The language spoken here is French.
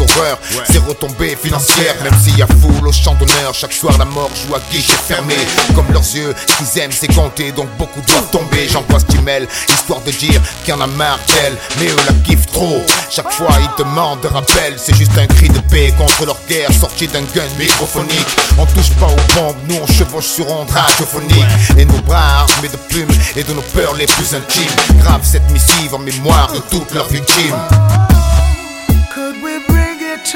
horreur, c'est retombées financières. Même s'il y a foule au champ d'honneur, chaque soir la mort joue à guichet fermé. Comme leurs yeux, ce qu'ils aiment c'est compter, donc beaucoup doivent tomber. J'envoie ce email, histoire de dire qu'il y en a marre d'elle, mais eux la kiffent trop. Chaque fois ils demandent de rappel, c'est juste un cri de paix contre leur guerre sorti d'un gun microphonique. On touche pas aux bombes, nous on chevauche sur ondes radiophoniques. Et nos bras armés de plumes et de nos peurs les plus intimes. Grave cette missive en mémoire de toutes leurs victimes.